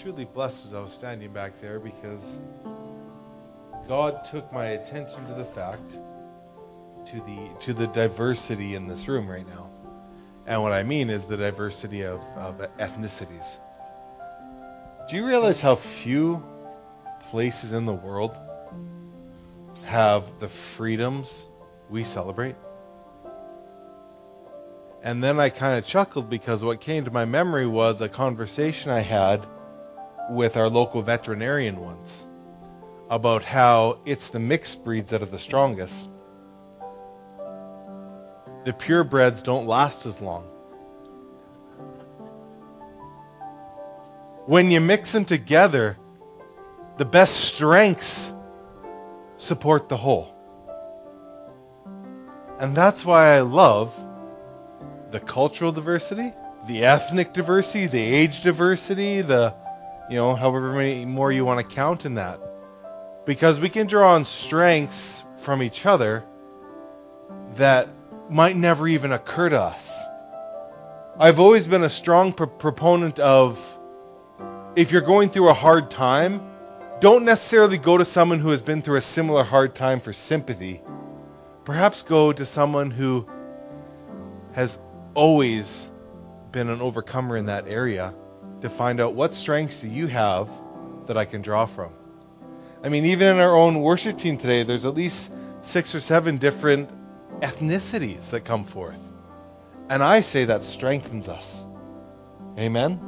truly blessed as I was standing back there because God took my attention to the fact, to the diversity in this room right now. And what I mean is the diversity of ethnicities. Do you realize how few places in the world have the freedoms we celebrate? And then I kind of chuckled because what came to my memory was a conversation I had with our local veterinarian once about how it's the mixed breeds that are the strongest. The purebreds don't last as long. When you mix them together, the best strengths support the whole. And that's why I love the cultural diversity, the ethnic diversity, the age diversity, however many more you want to count in that. Because we can draw on strengths from each other that might never even occur to us. I've always been a strong proponent of, if you're going through a hard time, don't necessarily go to someone who has been through a similar hard time for sympathy. Perhaps go to someone who has always been an overcomer in that area to find out what strengths do you have that I can draw from. I mean, even in our own worship team today, there's at least 6 or 7 different ethnicities that come forth. And I say that strengthens us. Amen?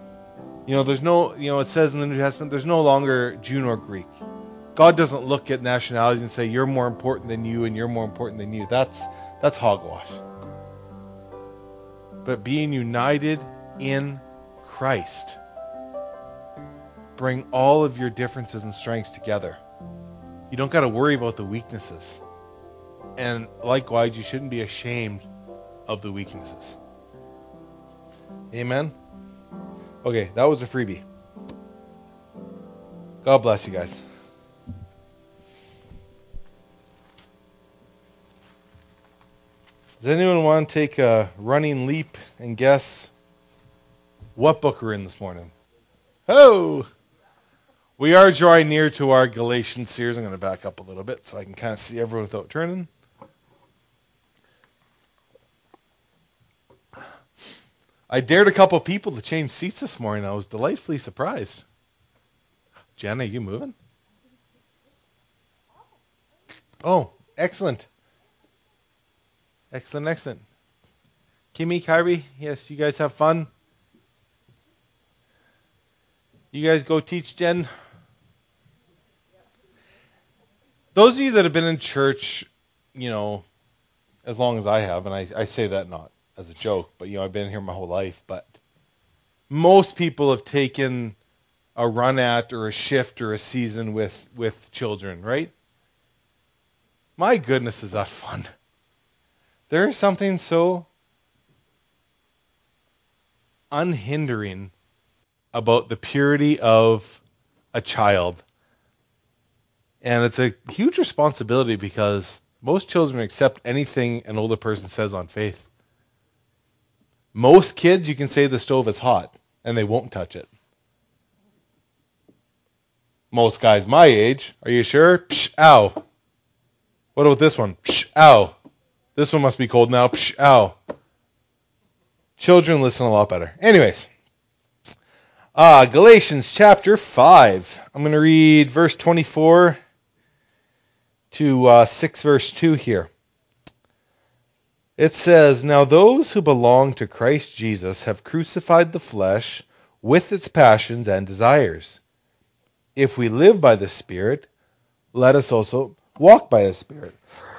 It says in the New Testament, there's no longer Jew nor Greek. God doesn't look at nationalities and say, you're more important than you and you're more important than you. That's hogwash. But being united in Christ, bring all of your differences and strengths together. You don't got to worry about the weaknesses. And likewise, you shouldn't be ashamed of the weaknesses. Amen? Okay, that was a freebie. God bless you guys. Does anyone want to take a running leap and guess what book we're in this morning? Oh! We are drawing near to our Galatians series. I'm going to back up a little bit so I can kind of see everyone without turning. I dared a couple people to change seats this morning. I was delightfully surprised. Jen, are you moving? Oh, excellent. Excellent. Kimmy, Kyrie, yes, you guys have fun. You guys go teach Jen. Those of you that have been in church, as long as I have, and I say that not as a joke, but I've been here my whole life, but most people have taken a run at or a shift or a season with children, right? My goodness, is that fun. There is something so unhindering about the purity of a child. And it's a huge responsibility because most children accept anything an older person says on faith. Most kids, you can say the stove is hot, and they won't touch it. Most guys my age, are you sure? Psh, ow. What about this one? Psh, ow. This one must be cold now. Psh, ow. Children listen a lot better. Anyways. Galatians chapter 5. I'm going to read verse 24 to 6 verse 2 here. It says, "Now those who belong to Christ Jesus have crucified the flesh with its passions and desires. If we live by the Spirit, let us also walk by the Spirit.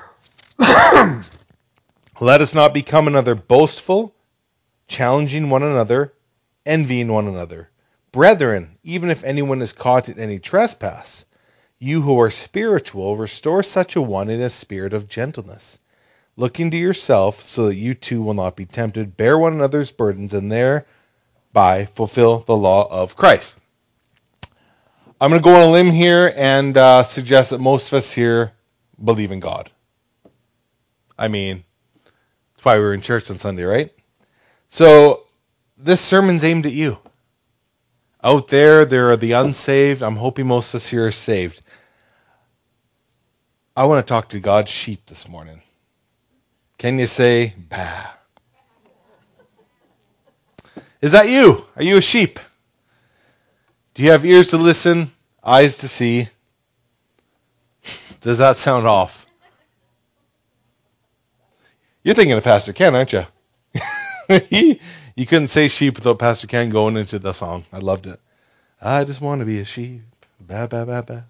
Let us not become another boastful, challenging one another, envying one another. Brethren, even if anyone is caught in any trespass, you who are spiritual, restore such a one in a spirit of gentleness, looking to yourself so that you too will not be tempted. Bear one another's burdens and thereby fulfill the law of Christ." I'm going to go on a limb here and suggest that most of us here believe in God. I mean, that's why we're in church on Sunday, right? So this sermon's aimed at you. Out there are the unsaved. I'm hoping most of us here are saved. I want to talk to God's sheep this morning. Can you say, bah? Is that you? Are you a sheep? Do you have ears to listen, eyes to see? Does that sound off? You're thinking of Pastor Ken, aren't you? You couldn't say sheep without Pastor Ken going into the song. I loved it. I just want to be a sheep. Ba, ba, ba, ba.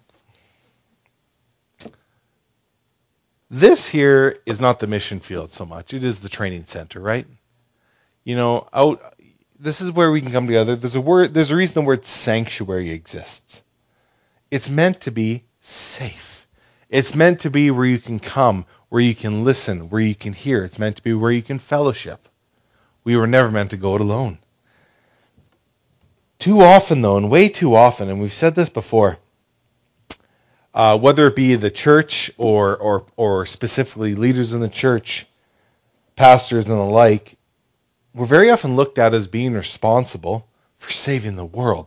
This here is not the mission field so much. It is the training center, right? You know, this is where we can come together. There's a reason the word sanctuary exists. It's meant to be safe. It's meant to be where you can come, where you can listen, where you can hear. It's meant to be where you can fellowship. We were never meant to go it alone. Too often, though, and way too often, and we've said this before, whether it be the church or specifically leaders in the church, pastors and the like, we're very often looked at as being responsible for saving the world.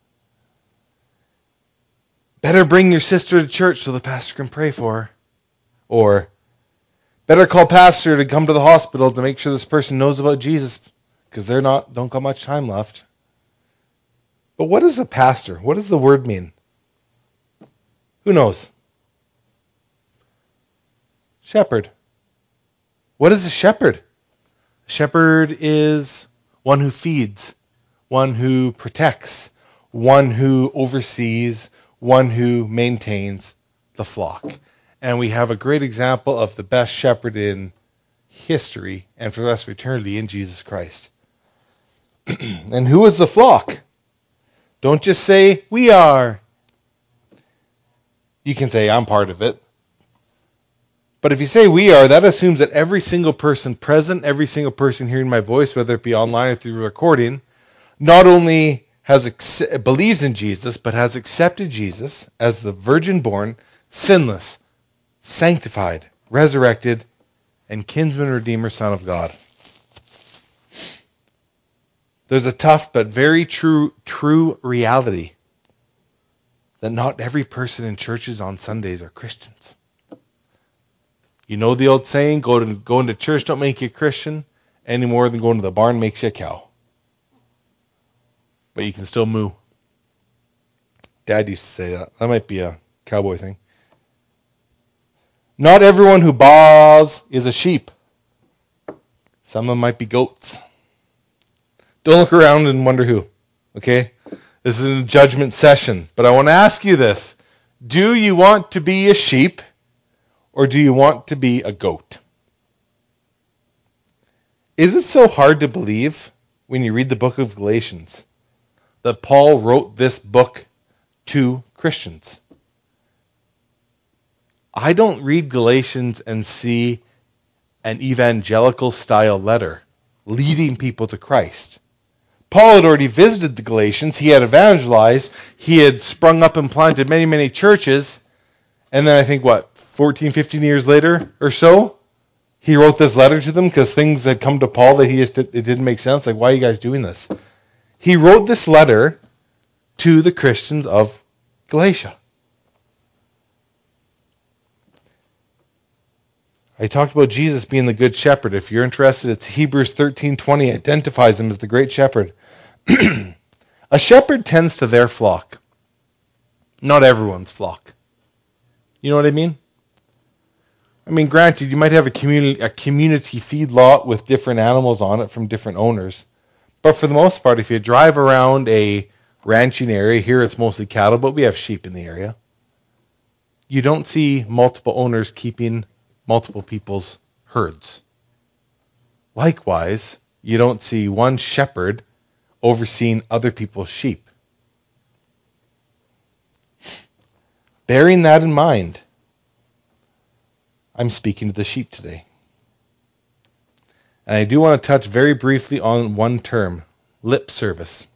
Better bring your sister to church so the pastor can pray for her. Or better call pastor to come to the hospital to make sure this person knows about Jesus because don't got much time left. But what is a pastor? What does the word mean? Who knows? Shepherd. What is a shepherd? A shepherd is one who feeds, one who protects, one who oversees, one who maintains the flock. And we have a great example of the best shepherd in history and for the rest of eternity in Jesus Christ. And who is the flock? Don't just say, we are. You can say, I'm part of it. But if you say we are, that assumes that every single person present, every single person hearing my voice, whether it be online or through recording, not only believes in Jesus, but has accepted Jesus as the virgin-born, sinless, sanctified, resurrected, and kinsman redeemer Son of God. There's a tough but very true reality that not every person in churches on Sundays are Christians. You know the old saying, going to church don't make you a Christian any more than going to the barn makes you a cow. But you can still moo. Dad used to say that. That might be a cowboy thing. Not everyone who baas is a sheep. Some of them might be goats. Don't look around and wonder who. Okay? This is a judgment session. But I want to ask you this. Do you want to be a sheep or do you want to be a goat? Is it so hard to believe when you read the book of Galatians that Paul wrote this book to Christians? I don't read Galatians and see an evangelical style letter leading people to Christ. Paul had already visited the Galatians. He had evangelized. He had sprung up and planted many, many churches. And then I think, 14, 15 years later or so, he wrote this letter to them because things had come to Paul that it didn't make sense. Like, why are you guys doing this? He wrote this letter to the Christians of Galatia. I talked about Jesus being the good shepherd. If you're interested, it's Hebrews 13:20 identifies him as the great shepherd. A shepherd tends to their flock, not everyone's flock. You know what I mean? I mean, granted, you might have a community feed lot with different animals on it from different owners. But for the most part, if you drive around a ranching area, here it's mostly cattle, but we have sheep in the area. You don't see multiple owners keeping multiple people's herds. Likewise, you don't see one shepherd overseeing other people's sheep. Bearing that in mind, I'm speaking to the sheep today. And I do want to touch very briefly on one term, lip service.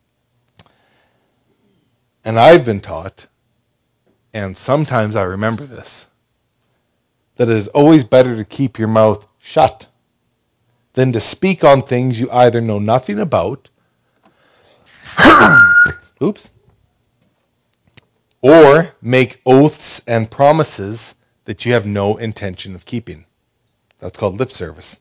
And I've been taught, and sometimes I remember this, that it is always better to keep your mouth shut than to speak on things you either know nothing about Oops. Or make oaths and promises that you have no intention of keeping. That's called lip service.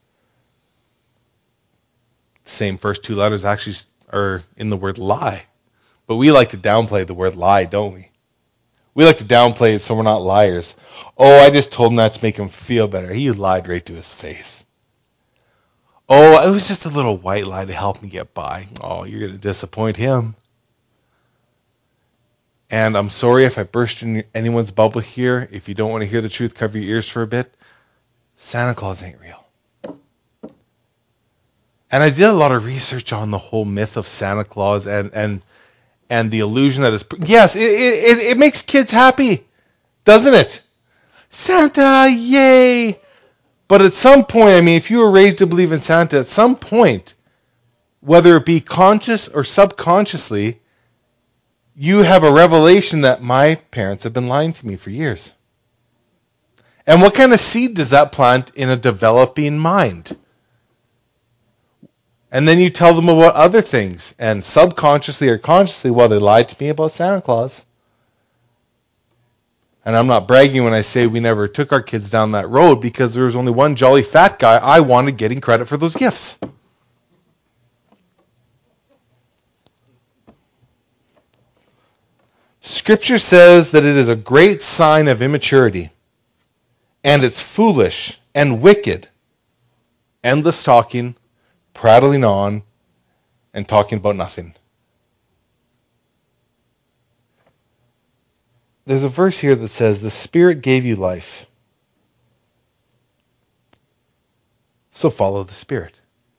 Same first two letters actually are in the word lie. But we like to downplay the word lie, don't we? We like to downplay it so we're not liars. Oh, I just told him that to make him feel better. He lied right to his face. Oh, it was just a little white lie to help me get by. Oh, you're going to disappoint him. And I'm sorry if I burst in anyone's bubble here. If you don't want to hear the truth, cover your ears for a bit. Santa Claus ain't real. And I did a lot of research on the whole myth of Santa Claus and the illusion that is... Yes, it makes kids happy, doesn't it? Santa, yay! But at some point, I mean, if you were raised to believe in Santa, at some point, whether it be conscious or subconsciously, you have a revelation that my parents have been lying to me for years. And what kind of seed does that plant in a developing mind? And then you tell them about other things, and subconsciously or consciously, well, they lied to me about Santa Claus. And I'm not bragging when I say we never took our kids down that road, because there was only one jolly fat guy I wanted getting credit for those gifts. Scripture says that it is a great sign of immaturity, and it's foolish and wicked, endless talking, prattling on, and talking about nothing. There's a verse here that says, the Spirit gave you life, so follow the Spirit.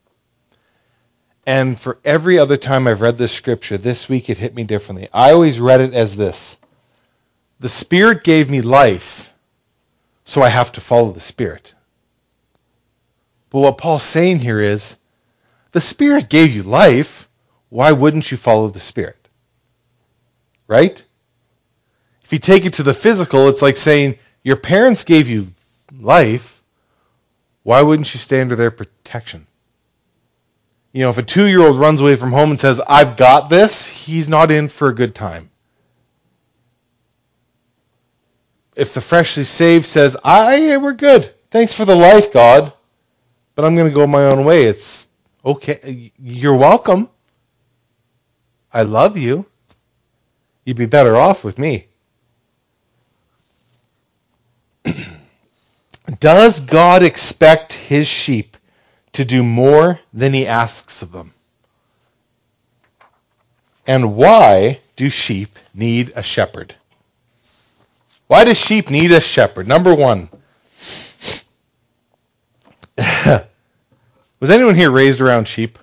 And for every other time I've read this scripture, this week it hit me differently. I always read it as this. The Spirit gave me life, so I have to follow the Spirit. But what Paul's saying here is, the Spirit gave you life, why wouldn't you follow the Spirit? Right? If you take it to the physical, it's like saying, your parents gave you life, why wouldn't you stay under their protection? You know, if a 2-year-old runs away from home and says, I've got this, he's not in for a good time. If the freshly saved says, we're good. Thanks for the life, God, but I'm going to go my own way. It's okay. You're welcome. I love you. You'd be better off with me. Does God expect his sheep to do more than he asks of them? And why do sheep need a shepherd? Why do sheep need a shepherd? Number one. Was anyone here raised around sheep?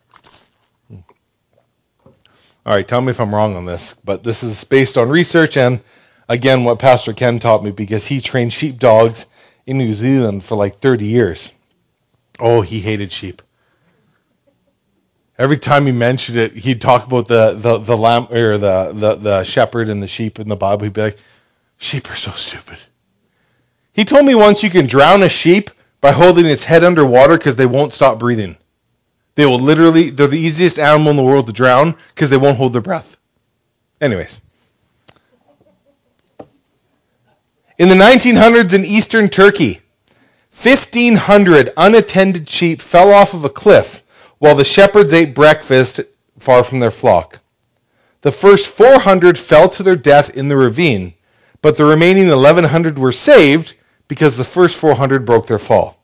All right, tell me if I'm wrong on this, but this is based on research and, again, what Pastor Ken taught me, because he trained sheepdogs in New Zealand for like 30 years. Oh, he hated sheep. Every time he mentioned it, he'd talk about the lamb or the shepherd and the sheep in the Bible. He'd be like, sheep are so stupid. He told me once you can drown a sheep by holding its head underwater because they won't stop breathing. They're the easiest animal in the world to drown because they won't hold their breath. Anyways. In the 1900s in eastern Turkey, 1,500 unattended sheep fell off of a cliff while the shepherds ate breakfast far from their flock. The first 400 fell to their death in the ravine, but the remaining 1,100 were saved because the first 400 broke their fall.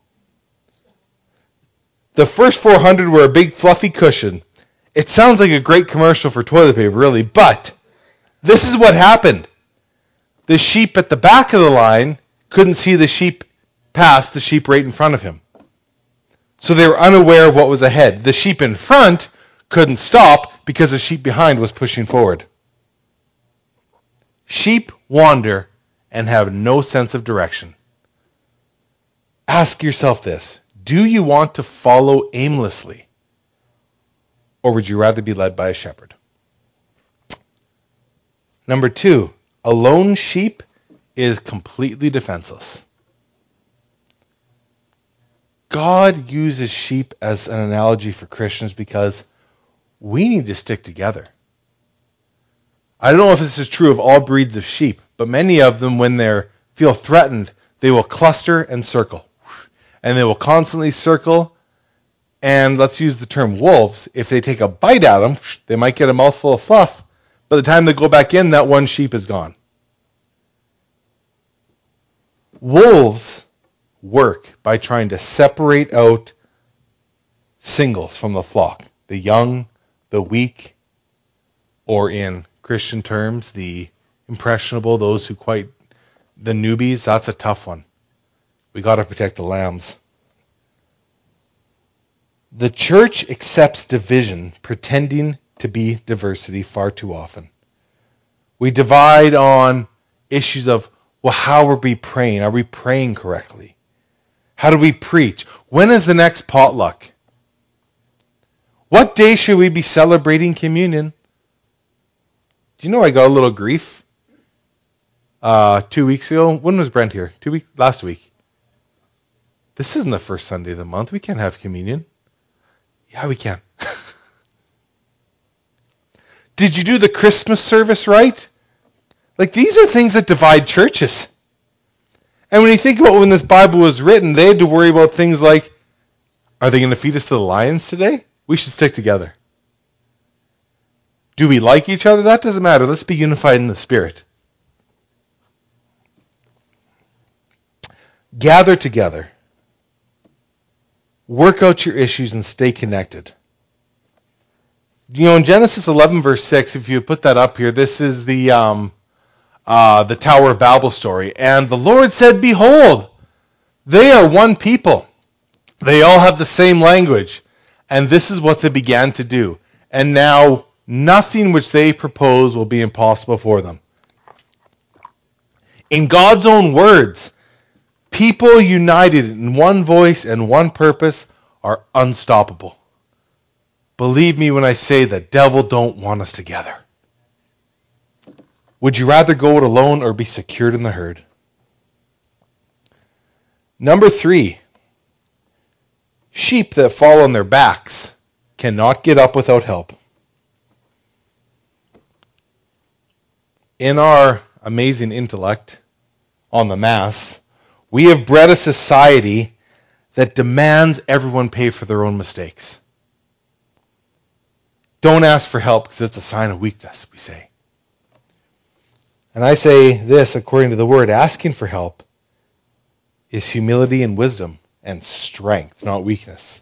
The first 400 were a big fluffy cushion. It sounds like a great commercial for toilet paper, really, but this is what happened. The sheep at the back of the line couldn't see the sheep past the sheep right in front of him. So they were unaware of what was ahead. The sheep in front couldn't stop because the sheep behind was pushing forward. Sheep wander and have no sense of direction. Ask yourself this. Do you want to follow aimlessly? Or would you rather be led by a shepherd? Number 2, a lone sheep is completely defenseless. God uses sheep as an analogy for Christians because we need to stick together. I don't know if this is true of all breeds of sheep, but many of them, when they feel threatened, they will cluster and circle. And they will constantly circle. And let's use the term wolves. If they take a bite at them, they might get a mouthful of fluff. By the time they go back in, that one sheep is gone. Wolves work by trying to separate out singles from the flock. The young, the weak, or in Christian terms, the impressionable, those who the newbies. That's a tough one. We got to protect the lambs. The church accepts division, pretending to be diversity far too often. We divide on issues of, well, how are we praying? Are we praying correctly? How do we preach? When is the next potluck? What day should we be celebrating communion? Do you know I got a little grief 2 weeks ago? When was Brent here? Last week. This isn't the first Sunday of the month. We can't have communion. Yeah, we can. Did you do the Christmas service right? Like, these are things that divide churches. And when you think about when this Bible was written, they had to worry about things like, are they going to feed us to the lions today? We should stick together. Do we like each other? That doesn't matter. Let's be unified in the Spirit. Gather together. Work out your issues and stay connected. You know, in Genesis 11, verse 6, if you put that up here, this is the Tower of Babel story. And the Lord said, behold, they are one people. They all have the same language. And this is what they began to do. And now nothing which they propose will be impossible for them. In God's own words, people united in one voice and one purpose are unstoppable. Believe me when I say the devil don't want us together. Would you rather go it alone or be secured in the herd? Number 3, sheep that fall on their backs cannot get up without help. In our amazing intellect on the mass, we have bred a society that demands everyone pay for their own mistakes. Don't ask for help because it's a sign of weakness, we say. And I say this, according to the word, asking for help is humility and wisdom and strength, not weakness.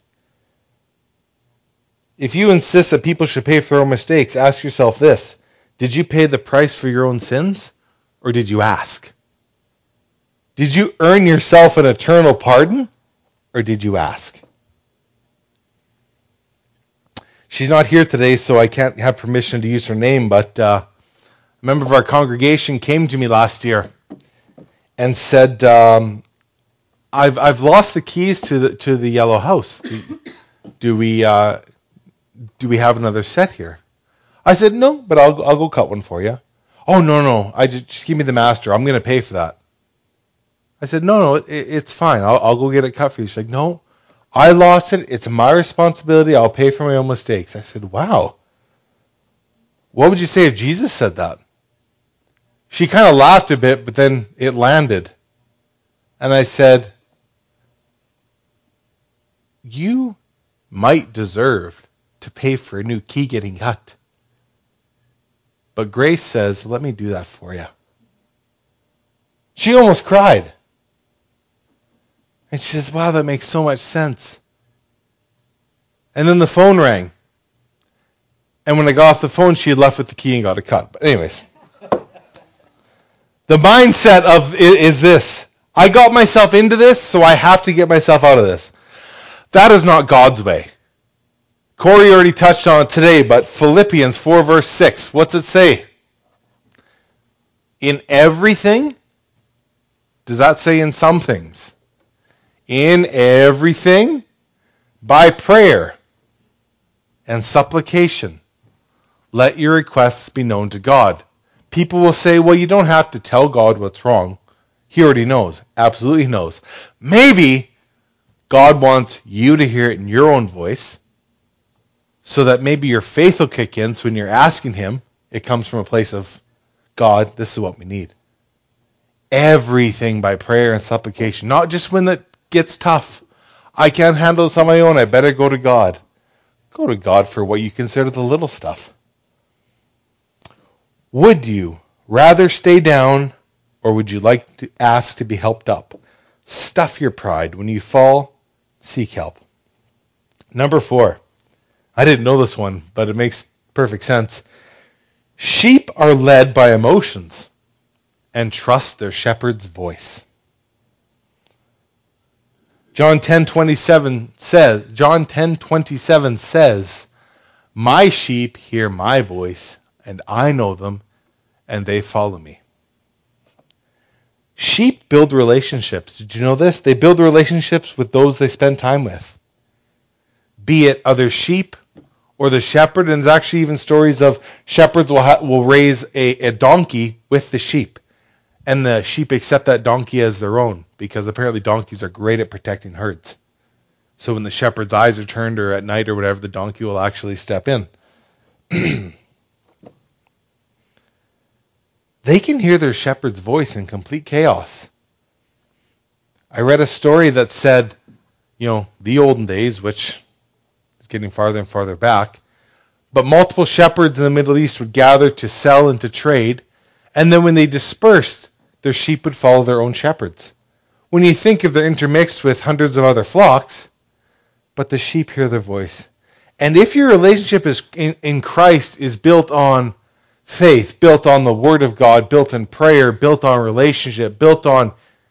If you insist that people should pay for their own mistakes, ask yourself this: did you pay the price for your own sins, or did you ask? Did you earn yourself an eternal pardon, or did you ask? She's not here today, so I can't have permission to use her name, but a member of our congregation came to me last year and said, I've lost the keys to the yellow house. Do we have another set here? I said, no, but I'll go cut one for you. Oh, no, just give me the master. I'm going to pay for that. I said, no, it's fine. I'll go get it cut for you. She's like, no, I lost it. It's my responsibility. I'll pay for my own mistakes. I said, wow. What would you say if Jesus said that? She kind of laughed a bit, but then it landed. And I said, you might deserve to pay for a new key getting cut. But grace says, let me do that for you. She almost cried. And she says, wow, that makes so much sense. And then the phone rang. And when I got off the phone, she had left with the key and got it cut. But anyways, the mindset of is this: I got myself into this, so I have to get myself out of this. That is not God's way. Corey already touched on it today, but Philippians 4 verse 6, what's it say? In everything? Does that say in some things? In everything, by prayer and supplication, let your requests be known to God. People will say, well, you don't have to tell God what's wrong. He already knows. Absolutely knows. Maybe God wants you to hear it in your own voice so that maybe your faith will kick in. So when you're asking him, It comes from a place of, God, this is what we need. Everything by prayer and supplication, not just when it gets tough. I can't handle this on my own. I better go to God. Go to God for what you consider the little stuff. Would you rather stay down, or would you like to ask to be helped up? Stuff your pride. When you fall, seek help. Number 4. I didn't know this one, but it makes perfect sense. Sheep are led by emotions and trust their shepherd's voice. John 10:27 says, "My sheep hear my voice, and I know them, and they follow me." Sheep build relationships. Did you know this? They build relationships with those they spend time with. Be it other sheep or the shepherd, and there's actually even stories of shepherds will raise a donkey with the sheep, and the sheep accept that donkey as their own, because apparently donkeys are great at protecting herds. So when the shepherd's eyes are turned, or at night or whatever, the donkey will actually step in. They can hear their shepherd's voice in complete chaos. I read a story that said, the olden days, which is getting farther and farther back, but multiple shepherds in the Middle East would gather to sell and to trade, and then when they dispersed, their sheep would follow their own shepherds. When you think of they're intermixed with hundreds of other flocks, but the sheep hear their voice. And if your relationship is in Christ is built on faith, built on the Word of God, built in prayer, built on relationship, built on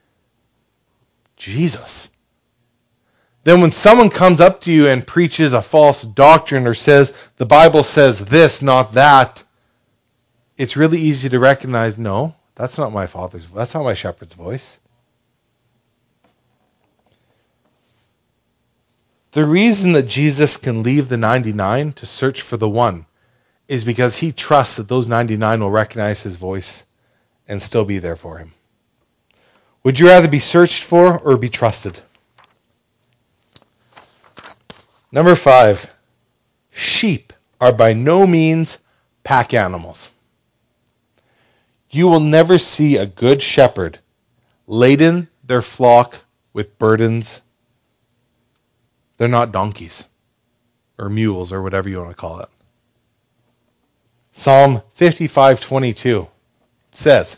Jesus, then when someone comes up to you and preaches a false doctrine or says, the Bible says this, not that, it's really easy to recognize, no, that's not my Father's, that's not my shepherd's voice. The reason that Jesus can leave the 99 to search for the one is because he trusts that those 99 will recognize his voice and still be there for him. Would you rather be searched for or be trusted? Number 5, sheep are by no means pack animals. You will never see a good shepherd laden their flock with burdens. They're not donkeys or mules or whatever you want to call it. Psalm 55:22 says,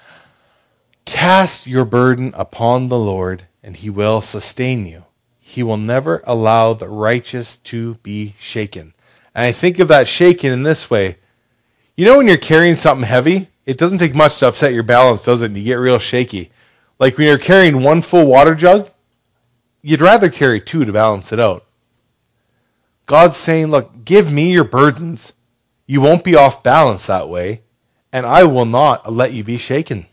"Cast your burden upon the Lord, and he will sustain you. He will never allow the righteous to be shaken." And I think of that shaken in this way. When you're carrying something heavy, it doesn't take much to upset your balance, does it? And you get real shaky. Like when you're carrying one full water jug, you'd rather carry 2 to balance it out. God's saying, look, give me your burdens. You won't be off balance that way, and I will not let you be shaken.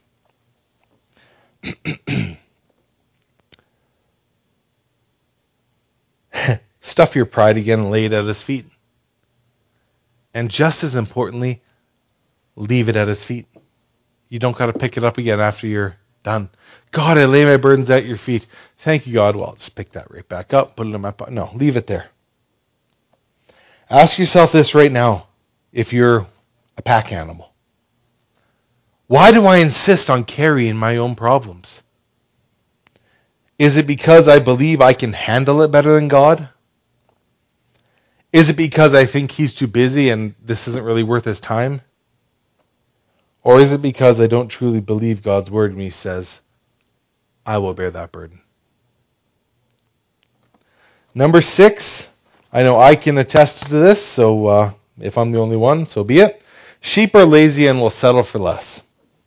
Stuff your pride again and lay it at his feet. And just as importantly, leave it at his feet. You don't got to pick it up again after you're done. God, I lay my burdens at your feet. Thank you, God. Well, I'll just pick that right back up, put it in my pocket. No, leave it there. Ask yourself this right now, if you're a pack animal. Why do I insist on carrying my own problems? Is it because I believe I can handle it better than God? Is it because I think he's too busy and this isn't really worth his time? Or is it because I don't truly believe God's word when he says, I will bear that burden? Number 6, I know I can attest to this, so if I'm the only one, so be it. Sheep are lazy and will settle for less.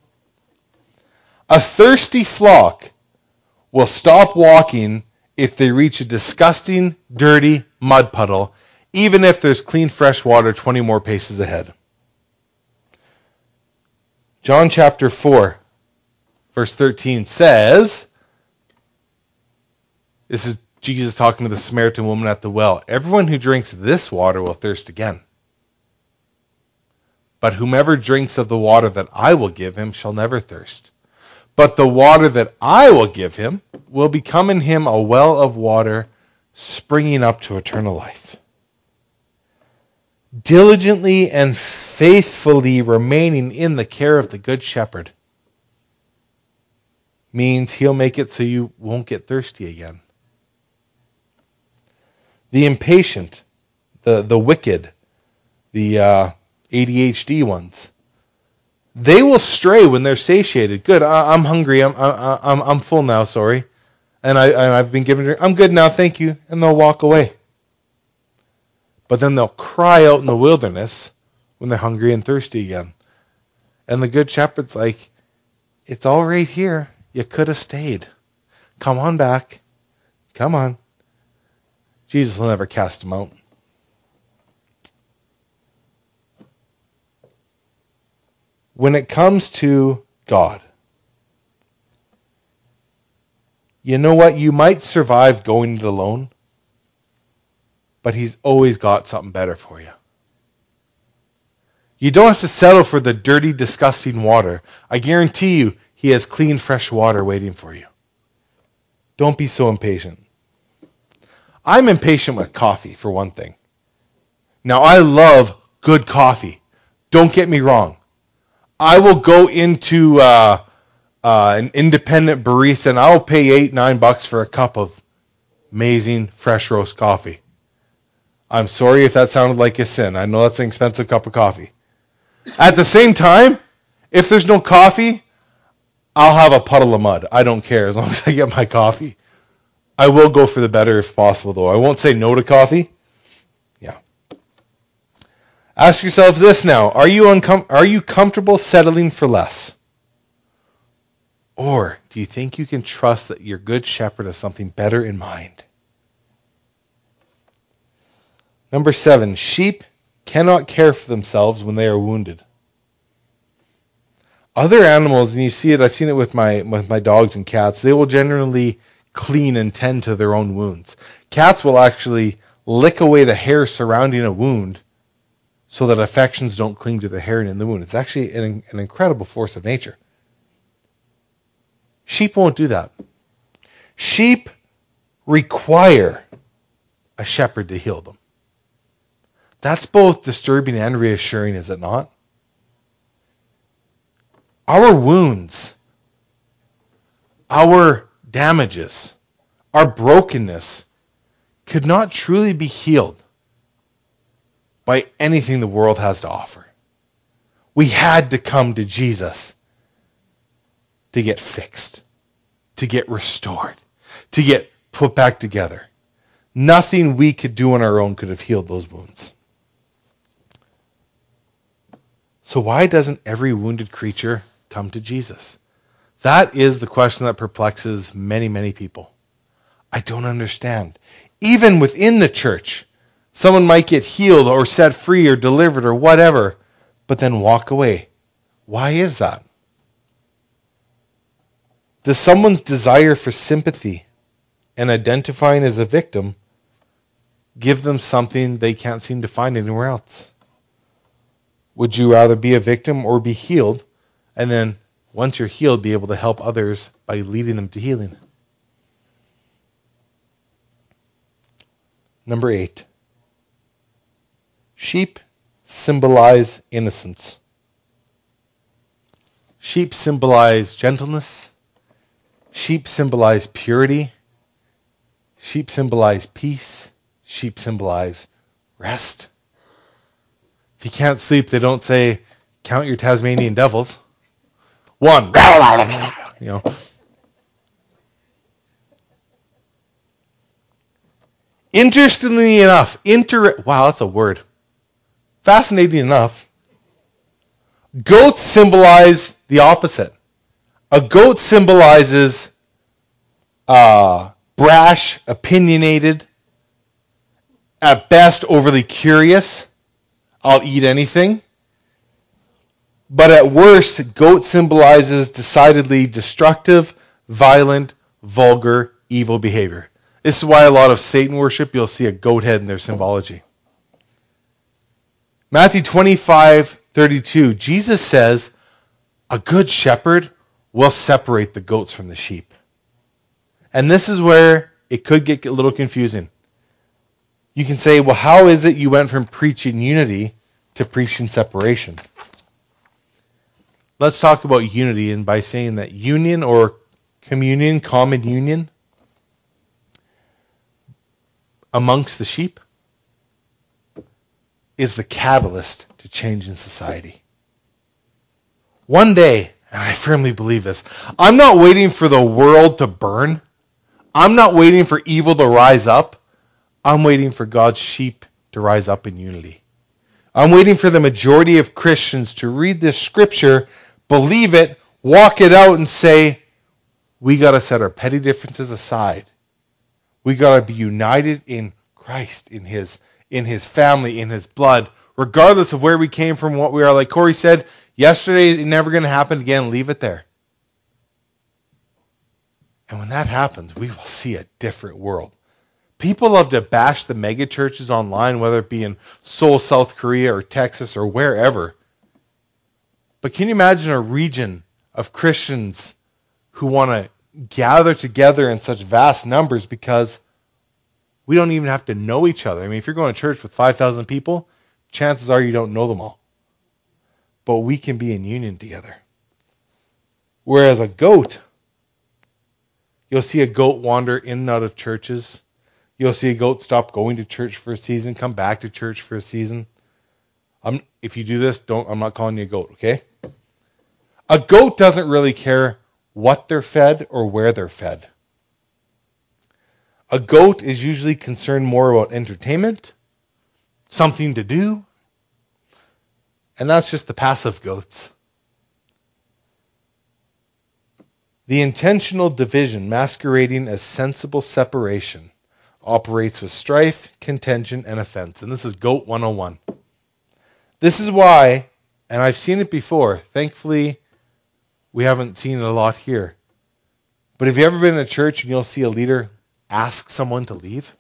A thirsty flock will stop walking if they reach a disgusting, dirty mud puddle, even if there's clean, fresh water 20 more paces ahead. John chapter 4, verse 13 says, this is Jesus talking to the Samaritan woman at the well, "Everyone who drinks this water will thirst again. But whomever drinks of the water that I will give him shall never thirst. But the water that I will give him will become in him a well of water springing up to eternal life." Diligently and faithfully remaining in the care of the good shepherd means he'll make it so you won't get thirsty again. The impatient, the wicked, the ADHD ones, they will stray when they're satiated. Good, I'm hungry. I'm full now. Sorry, and I've been given drink. I'm good now. Thank you, and they'll walk away. But then they'll cry out in the wilderness when they're hungry and thirsty again. And the good shepherd's like, it's all right here. You could have stayed. Come on back. Come on. Jesus will never cast them out. When it comes to God, you know what? You might survive going it alone, but he's always got something better for you. You don't have to settle for the dirty, disgusting water. I guarantee you, he has clean, fresh water waiting for you. Don't be so impatient. I'm impatient with coffee, for one thing. Now, I love good coffee. Don't get me wrong. I will go into an independent barista and I'll pay $8-9 for a cup of amazing fresh roast coffee. I'm sorry if that sounded like a sin. I know that's an expensive cup of coffee. At the same time, if there's no coffee, I'll have a puddle of mud. I don't care as long as I get my coffee. I will go for the better if possible, though. I won't say no to coffee. Yeah. Ask yourself this now. Are you comfortable settling for less? Or do you think you can trust that your good shepherd has something better in mind? Number 7, sheep cannot care for themselves when they are wounded. Other animals, and you see it, I've seen it with my dogs and cats, they will generally clean and tend to their own wounds. Cats will actually lick away the hair surrounding a wound so that infections don't cling to the hair in the wound. It's actually an incredible force of nature. Sheep won't do that. Sheep require a shepherd to heal them. That's both disturbing and reassuring, is it not? Our wounds, our damages, our brokenness could not truly be healed by anything the world has to offer. We had to come to Jesus to get fixed, to get restored, to get put back together. Nothing we could do on our own could have healed those wounds. So why doesn't every wounded creature come to Jesus? That is the question that perplexes many, many people. I don't understand. Even within the church, someone might get healed or set free or delivered or whatever, but then walk away. Why is that? Does someone's desire for sympathy and identifying as a victim give them something they can't seem to find anywhere else? Would you rather be a victim or be healed, and then once you're healed, be able to help others by leading them to healing? Number 8. Sheep symbolize innocence. Sheep symbolize gentleness. Sheep symbolize purity. Sheep symbolize peace. Sheep symbolize rest. If you can't sleep, they don't say, count your Tasmanian devils. 1. You know. Interestingly enough, wow, that's a word. Fascinating enough, goats symbolize the opposite. A goat symbolizes brash, opinionated, at best overly curious. I'll eat anything. But at worst, goat symbolizes decidedly destructive, violent, vulgar, evil behavior. This is why a lot of Satan worship, you'll see a goat head in their symbology. Matthew 25:32, Jesus says, a good shepherd will separate the goats from the sheep. And this is where it could get a little confusing. You can say, well, how is it you went from preaching unity to preaching separation. Let's talk about unity, and by saying that union or communion, common union amongst the sheep is the catalyst to change in society. One day, and I firmly believe this, I'm not waiting for the world to burn. I'm not waiting for evil to rise up. I'm waiting for God's sheep to rise up in unity. I'm waiting for the majority of Christians to read this scripture, believe it, walk it out, and say, we got to set our petty differences aside. We got to be united in Christ, in his family, in his blood, regardless of where we came from, what we are. Like Corey said, yesterday it's never going to happen again. Leave it there. And when that happens, we will see a different world. People love to bash the mega churches online, whether it be in Seoul, South Korea, or Texas, or wherever. But can you imagine a region of Christians who want to gather together in such vast numbers because we don't even have to know each other? I mean, if you're going to church with 5,000 people, chances are you don't know them all. But we can be in union together. Whereas a goat, you'll see a goat wander in and out of churches. You'll see a goat stop going to church for a season, come back to church for a season. If you do this, I'm not calling you a goat, okay? A goat doesn't really care what they're fed or where they're fed. A goat is usually concerned more about entertainment, something to do, and that's just the passive goats. The intentional division masquerading as sensible separation operates with strife, contention, and offense. And this is Goat 101. This is why, and I've seen it before, thankfully we haven't seen it a lot here, but have you ever been in a church and you'll see a leader ask someone to leave?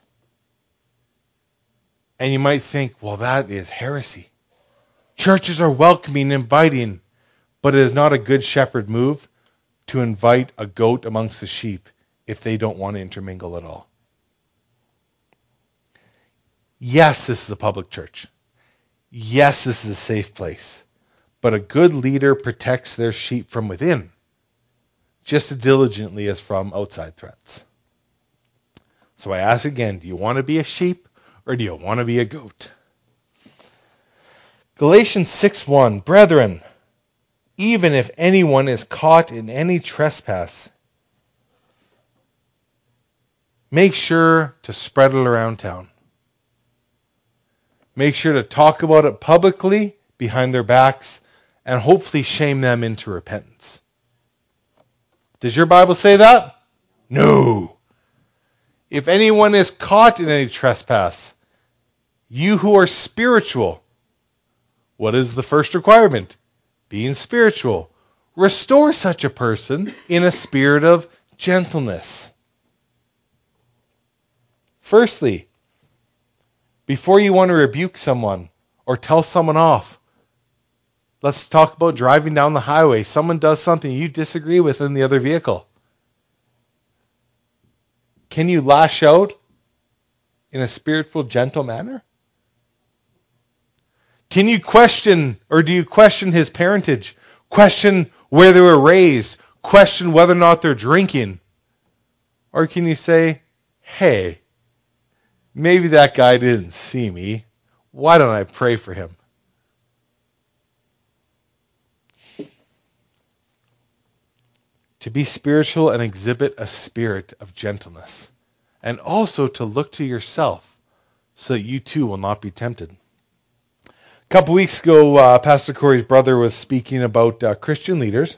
And you might think, well, that is heresy. Churches are welcoming, inviting, but it is not a good shepherd move to invite a goat amongst the sheep if they don't want to intermingle at all. Yes, this is a public church. Yes, this is a safe place. But a good leader protects their sheep from within just as diligently as from outside threats. So I ask again, do you want to be a sheep or do you want to be a goat? Galatians 6:1, Brethren, even if anyone is caught in any trespass, make sure to spread it around town. Make sure to talk about it publicly behind their backs and hopefully shame them into repentance. Does your Bible say that? No. If anyone is caught in any trespass, you who are spiritual, what is the first requirement? Being spiritual. Restore such a person in a spirit of gentleness. Firstly, before you want to rebuke someone or tell someone off, let's talk about driving down the highway. Someone does something you disagree with in the other vehicle. Can you lash out in a spiritual, gentle manner? Can you question, or do you question his parentage? Question where they were raised? Question whether or not they're drinking? Or can you say, hey, maybe that guy didn't see me. Why don't I pray for him? To be spiritual and exhibit a spirit of gentleness. And also to look to yourself so that you too will not be tempted. A couple weeks ago, Pastor Corey's brother was speaking about Christian leaders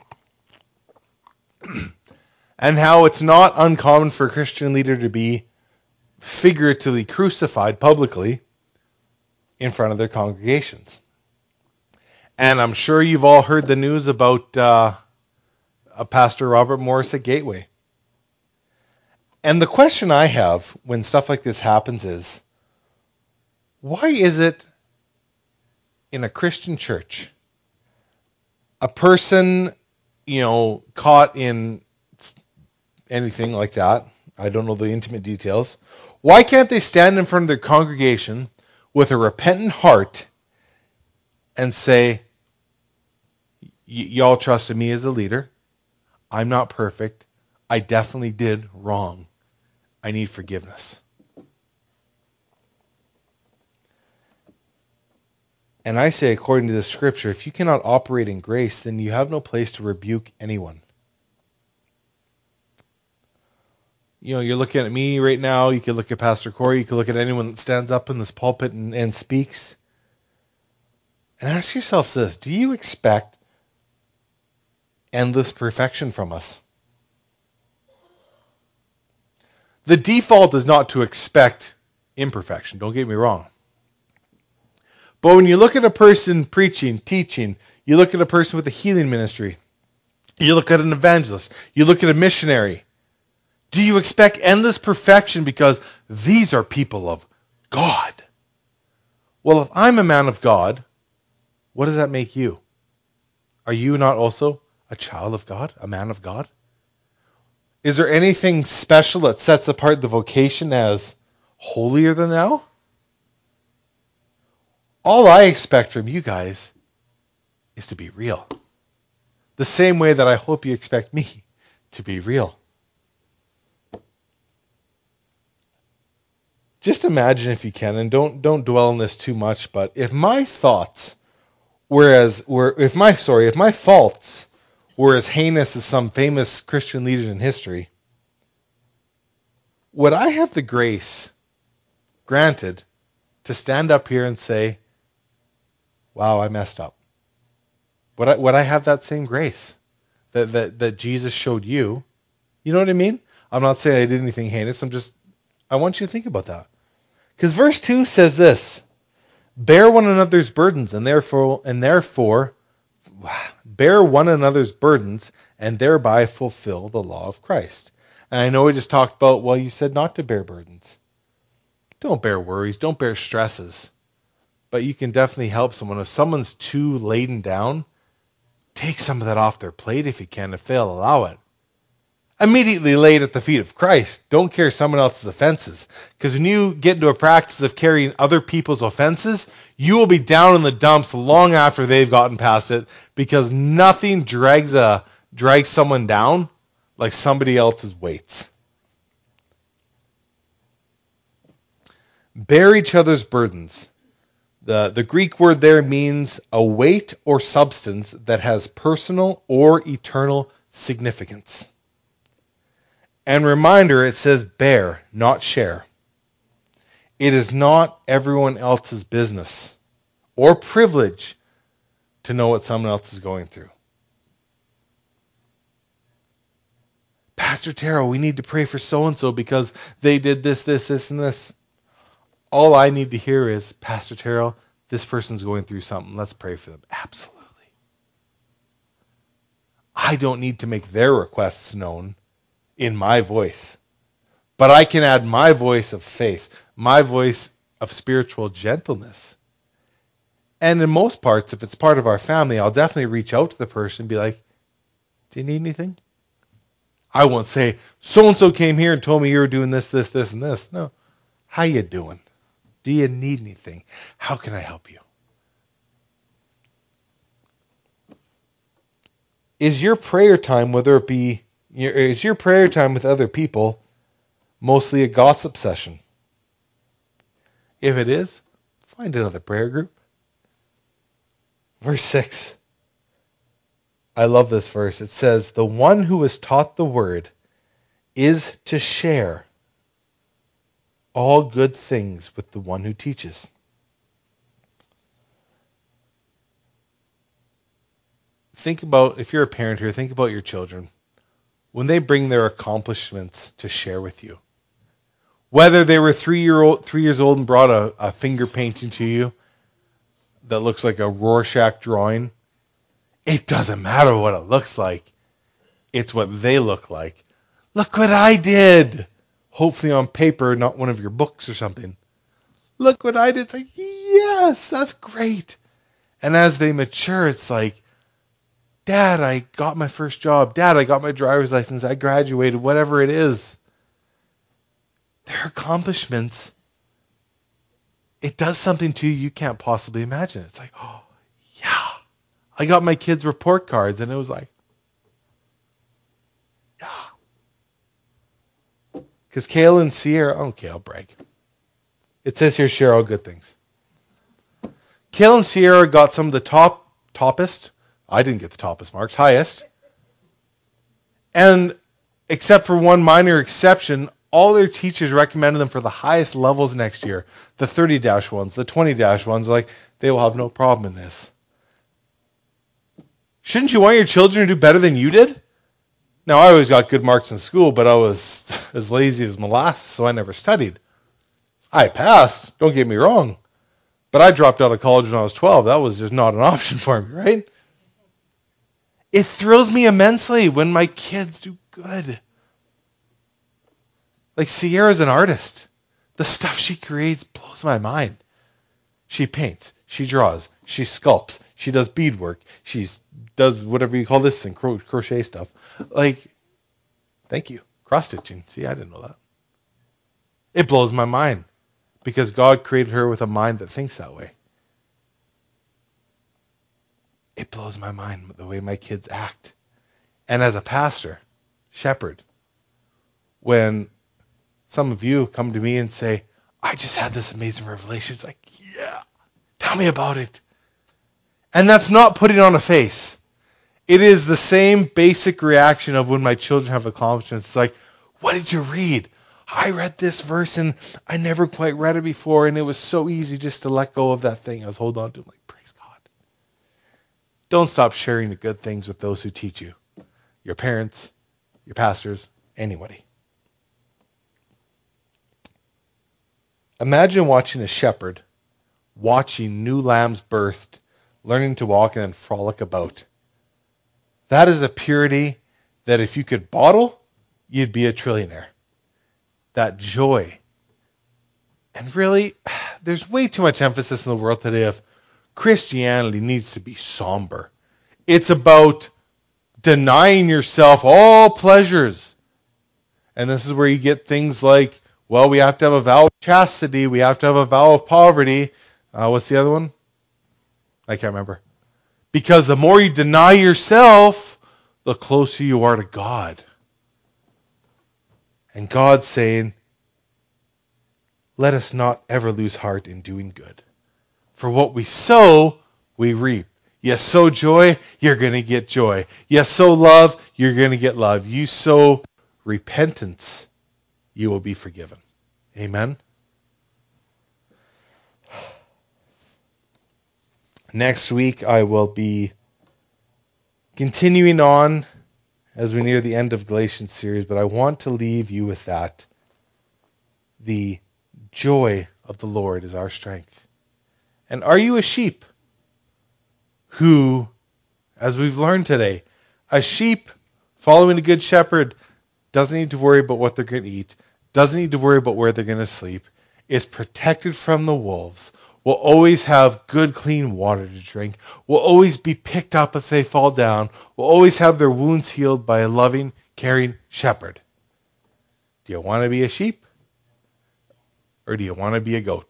and how it's not uncommon for a Christian leader to be figuratively crucified publicly in front of their congregations. And I'm sure you've all heard the news about Pastor Robert Morris at Gateway. And the question I have when stuff like this happens is, why is it in a Christian church, a person, caught in anything like that, I don't know the intimate details, why can't they stand in front of their congregation with a repentant heart and say, y'all trusted me as a leader. I'm not perfect. I definitely did wrong. I need forgiveness. And I say, according to the scripture, if you cannot operate in grace, then you have no place to rebuke anyone. You're looking at me right now. You could look at Pastor Corey. You could look at anyone that stands up in this pulpit and speaks. And ask yourself this: do you expect endless perfection from us? The default is not to expect imperfection. Don't get me wrong. But when you look at a person preaching, teaching, you look at a person with a healing ministry, you look at an evangelist, you look at a missionary, do you expect endless perfection because these are people of God? Well, if I'm a man of God, what does that make you? Are you not also a child of God, a man of God? Is there anything special that sets apart the vocation as holier than thou? All I expect from you guys is to be real. The same way that I hope you expect me to be real. Just imagine, if you can, and don't dwell on this too much, but if my thoughts if my faults were as heinous as some famous Christian leaders in history, would I have the grace granted to stand up here and say, wow, I messed up? Would I have that same grace that Jesus showed you? You know what I mean? I'm not saying I did anything heinous. I want you to think about that. Because verse 2 says this: bear one another's burdens, and therefore bear one another's burdens, and thereby fulfill the law of Christ. And I know we just talked about, well, you said not to bear burdens. Don't bear worries, don't bear stresses. But you can definitely help someone. If someone's too laden down, take some of that off their plate if you can, if they'll allow it. Immediately lay it at the feet of Christ. Don't carry someone else's offenses. Because when you get into a practice of carrying other people's offenses, you will be down in the dumps long after they've gotten past it, because nothing drags someone down like somebody else's weights. Bear each other's burdens. The Greek word there means a weight or substance that has personal or eternal significance. And reminder, it says bear, not share. It is not everyone else's business or privilege to know what someone else is going through. Pastor Terrell, we need to pray for so-and-so because they did this, and this. All I need to hear is, Pastor Terrell, this person's going through something. Let's pray for them. Absolutely. I don't need to make their requests known in my voice. But I can add my voice of faith, my voice of spiritual gentleness. And in most parts, if it's part of our family, I'll definitely reach out to the person and be like, do you need anything? I won't say, so-and-so came here and told me you were doing this, and this. No. How you doing? Do you need anything? How can I help you? Is your prayer time, is your prayer time with other people mostly a gossip session? If it is, find another prayer group. Verse 6. I love this verse. It says, the one who is taught the word is to share all good things with the one who teaches. Think about, if you're a parent here, think about your children. When they bring their accomplishments to share with you. Whether they were 3 years old and brought a finger painting to you that looks like a Rorschach drawing, it doesn't matter what it looks like. It's what they look like. Look what I did. Hopefully on paper, not one of your books or something. Look what I did. It's like, yes, that's great. And as they mature, it's like, Dad, I got my first job. Dad, I got my driver's license. I graduated, whatever it is. Their accomplishments, it does something to you can't possibly imagine. It's like, oh, I got my kids' report cards, and it was like, yeah. Because Kale and Sierra, okay, I'll brag. It says here, share all good things. Kale and Sierra got some of the toppest. I didn't get the toppest marks, highest. And except for one minor exception, all their teachers recommended them for the highest levels next year. The 30-1s, the 20-1s, like, they will have no problem in this. Shouldn't you want your children to do better than you did? Now, I always got good marks in school, but I was as lazy as molasses, so I never studied. I passed, don't get me wrong. But I dropped out of college when I was 12. That was just not an option for me, right? It thrills me immensely when my kids do good. Like Sierra's an artist. The stuff she creates blows my mind. She paints, she draws, she sculpts, she does beadwork, she does whatever you call this thing, crochet stuff. Like, thank you. Cross-stitching. See, I didn't know that. It blows my mind because God created her with a mind that thinks that way. It blows my mind the way my kids act. And as a pastor, shepherd, when some of you come to me and say, I just had this amazing revelation, it's like, yeah, tell me about it. And that's not putting on a face. It is the same basic reaction of when my children have accomplishments. It's like, what did you read? I read this verse and I never quite read it before, and it was so easy just to let go of that thing I was holding on to. I'm like, praise God. Don't stop sharing the good things with those who teach you. Your parents, your pastors, anybody. Imagine watching a shepherd, watching new lambs birthed, learning to walk and then frolic about. That is a purity that if you could bottle, you'd be a trillionaire. That joy. And really, there's way too much emphasis in the world today of Christianity needs to be somber. It's about denying yourself all pleasures. And this is where you get things like, well, we have to have a vow of chastity. We have to have a vow of poverty. What's the other one? I can't remember. Because the more you deny yourself, the closer you are to God. And God's saying, let us not ever lose heart in doing good. For what we sow, we reap. You sow joy, you're going to get joy. You sow love, you're going to get love. You sow repentance, you will be forgiven. Amen? Next week, I will be continuing on as we near the end of Galatians series, but I want to leave you with that. The joy of the Lord is our strength. And are you a sheep who, as we've learned today, a sheep following a good shepherd doesn't need to worry about what they're going to eat, doesn't need to worry about where they're going to sleep, is protected from the wolves, will always have good, clean water to drink, will always be picked up if they fall down, will always have their wounds healed by a loving, caring shepherd. Do you want to be a sheep? Or do you want to be a goat?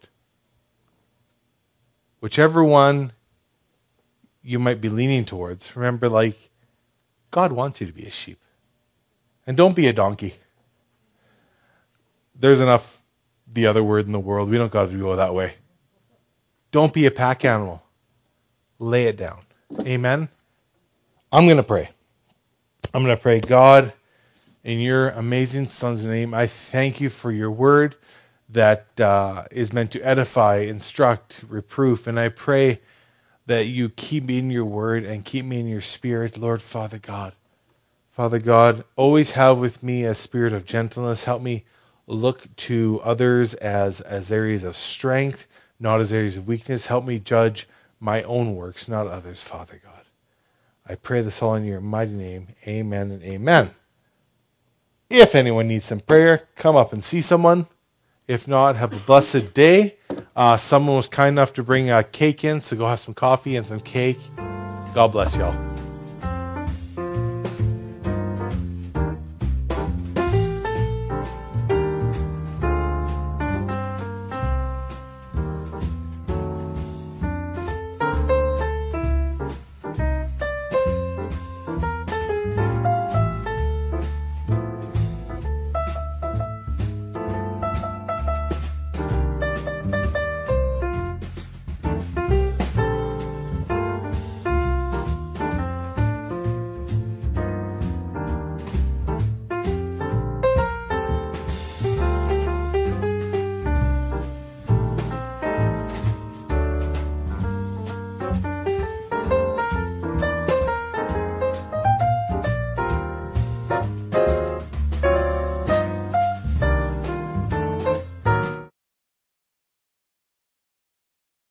Whichever one you might be leaning towards, remember, like, God wants you to be a sheep. And don't be a donkey. There's enough the other word in the world. We don't got to go that way. Don't be a pack animal. Lay it down. Amen? I'm going to pray. I'm going to pray, God, in your amazing Son's name, I thank you for your word that is meant to edify, instruct, reproof. And I pray that you keep me in your word and keep me in your spirit, Lord Father God. Father God, always have with me a spirit of gentleness. Help me look to others as areas of strength, not as areas of weakness. Help me judge my own works, not others, Father God. I pray this all in your mighty name. Amen and amen. If anyone needs some prayer, come up and see someone. If not, have a blessed day. Someone was kind enough to bring a cake in, so go have some coffee and some cake. God bless y'all.